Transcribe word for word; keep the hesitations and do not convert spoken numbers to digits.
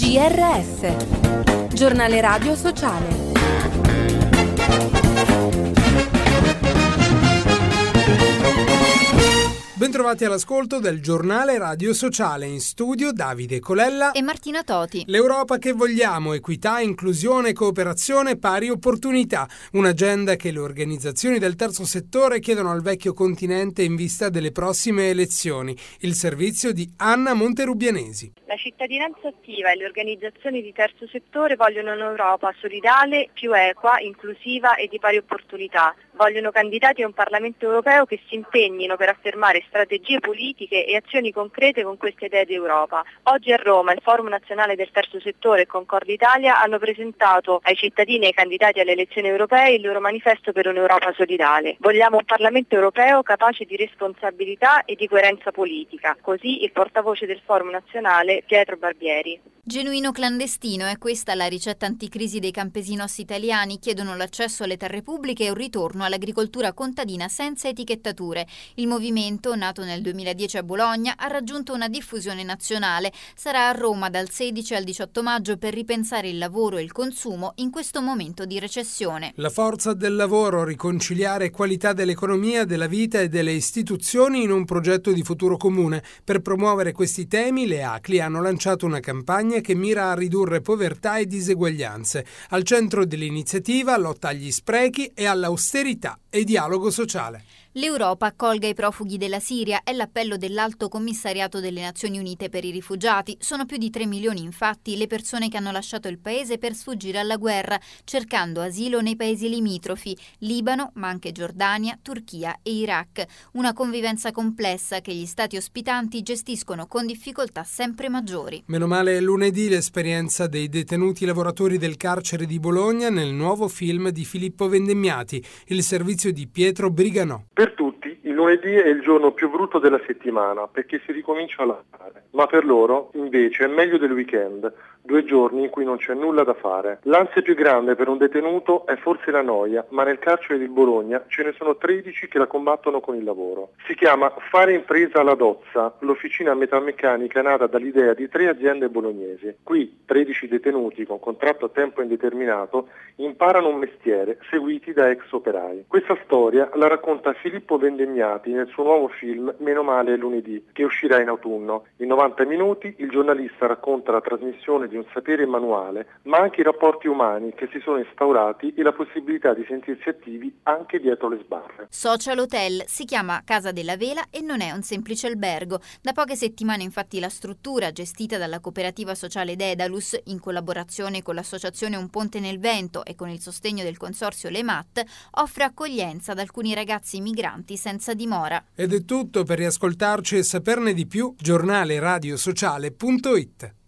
G R S, giornale radio sociale. Bentrovati all'ascolto del giornale radio sociale, in studio Davide Colella e Martina Toti. L'Europa che vogliamo: equità, inclusione, cooperazione, pari opportunità. Un'agenda che le organizzazioni del terzo settore chiedono al vecchio continente in vista delle prossime elezioni. Il servizio di Anna Monterubianesi. La cittadinanza attiva e le organizzazioni di terzo settore vogliono un'Europa solidale, più equa, inclusiva e di pari opportunità. Vogliono candidati a un Parlamento europeo che si impegnino per affermare strategie politiche e azioni concrete con queste idee di Europa. Oggi a Roma il Forum Nazionale del Terzo Settore e Concordia Italia hanno presentato ai cittadini e ai candidati alle elezioni europee il loro manifesto per un'Europa solidale. Vogliamo un Parlamento europeo capace di responsabilità e di coerenza politica. Così il portavoce del Forum Nazionale, Pietro Barbieri. Genuino clandestino, è questa la ricetta anticrisi dei campesinos italiani. Chiedono l'accesso alle terre pubbliche e un ritorno all'agricoltura contadina senza etichettature. Il movimento, nato nel duemiladieci a Bologna, ha raggiunto una diffusione nazionale. Sarà a Roma dal sedici al diciotto maggio per ripensare il lavoro e il consumo in questo momento di recessione. La forza del lavoro, riconciliare qualità dell'economia, della vita e delle istituzioni in un progetto di futuro comune. Per promuovere questi temi, le A C L I hanno lanciato una campagna che mira a ridurre povertà e diseguaglianze. Al centro dell'iniziativa lotta agli sprechi e all'austerità e dialogo sociale. L'Europa accolga i profughi della Siria è l'appello dell'Alto Commissariato delle Nazioni Unite per i rifugiati. Sono più di tre milioni infatti le persone che hanno lasciato il paese per sfuggire alla guerra, cercando asilo nei paesi limitrofi, Libano, ma anche Giordania, Turchia e Iraq. Una convivenza complessa che gli stati ospitanti gestiscono con difficoltà sempre maggiori. Meno male lunedì l'esperienza dei detenuti lavoratori del carcere di Bologna nel nuovo film di Filippo Vendemmiati, il servizio di Pietro Briganò. Per tutti il lunedì è il giorno più brutto della settimana perché si ricomincia a lavorare, ma per loro invece è meglio del weekend, due giorni in cui non c'è nulla da fare. L'ansia più grande per un detenuto è forse la noia, ma nel carcere di Bologna ce ne sono tredici che la combattono con il lavoro. Si chiama Fare Impresa alla Dozza, l'officina metalmeccanica nata dall'idea di tre aziende bolognesi. Qui tredici detenuti con contratto a tempo indeterminato imparano un mestiere seguiti da ex operai. Questa storia la racconta Filippo Vendemmiati nel suo nuovo film Meno male lunedì, che uscirà in autunno. In novanta minuti il giornalista racconta la trasmissione di un sapere manuale, ma anche i rapporti umani che si sono instaurati e la possibilità di sentirsi attivi anche dietro le sbarre. Social Hotel si chiama Casa della Vela e non è un semplice albergo. Da poche settimane infatti la struttura, gestita dalla cooperativa sociale Dedalus, in collaborazione con l'associazione Un Ponte nel Vento e con il sostegno del consorzio Le Mat, offre accoglienza ad alcuni ragazzi migranti senza dimora. Ed è tutto. Per riascoltarci e saperne di più, giornale radio sociale punto it.